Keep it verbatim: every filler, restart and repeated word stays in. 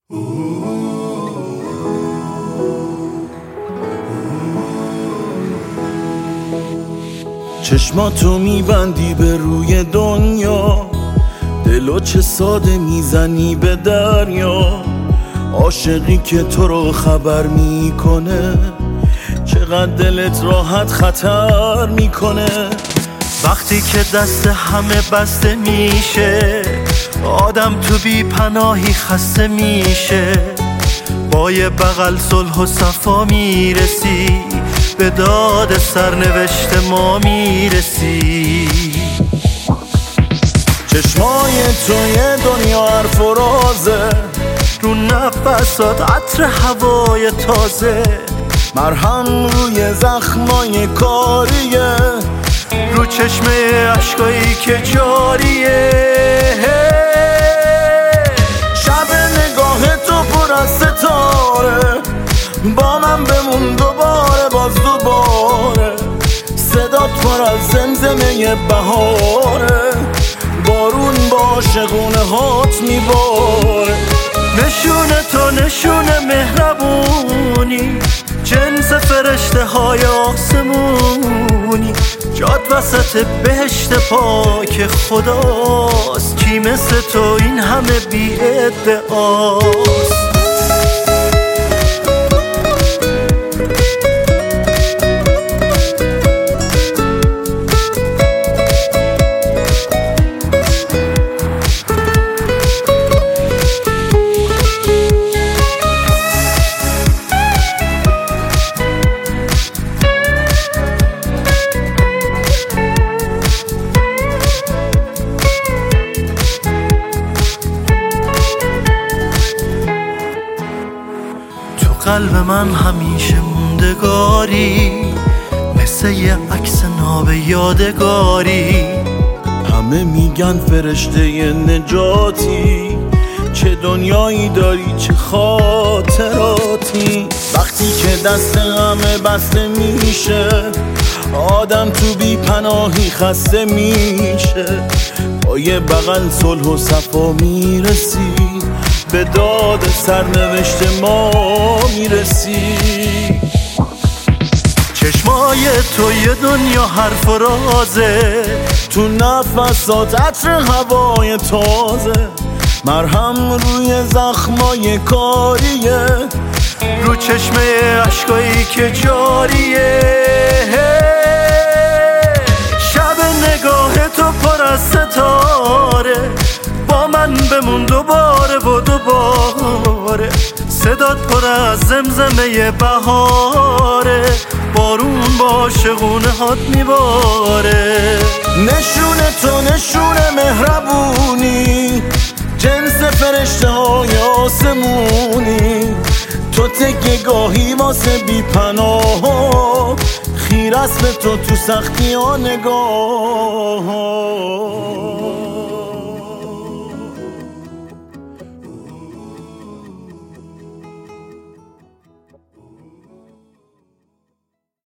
چشماتو میبندی به روی دنیا، دلو چه ساده میزنی به دریا. عاشقی که تو رو خبر میکنه، چقدر دلت راحت خطر میکنه. وقتی که دست همه بسته میشه، آدم تو بی پناهی خسته میشه. با یه بغل صلح و صفا میرسی، به داد سرنوشت ما میرسی. چشمای تو یه دنیا حرف و رازه، رو نفسات عطر هوای تازه. مرهم روی زخمای کاریه، رو چشمه عشقایی که جاریه. شب نگاه تو پر از ستاره، با من بمون دوباره باز دوباره. صدات پر از زمزمه بهاره، بارون با عاشقونه هات میباره. نشونه تو نشونه مهربونی، جنس فرشته های آسمونی. جاد وسط بهشت پاک خداست، کی مثل تو این همه بی ادعاست. قلب من همیشه موندگاری، مثل یه عکس ناب یادگاری. همه میگن فرشته نجاتی، چه دنیایی داری چه خاطراتی. وقتی که دست همه بسته میشه، آدم تو بی پناهی خسته میشه. با یه بغل صلح و صفا میرسی، به داد سرنوشت ما میرسی. چشمای تو یه دنیا حرف و رازه، تو نفسات عطر هوای تازه. مرهم روی زخمای کاریه، رو چشمه عشقایی که جاریه. شب نگاه تو پر از ستاره، با من بمون دوباره و دوباره. صدات پر از زمزمه بهاره، بارون با عاشقونه هات میباره. نشونه تو نشونه مهربونی، جنس فرشته های آسمونی. تو تکیه گاهی واسه بی پناه، خیر است به تو تو سختی ها نگاه.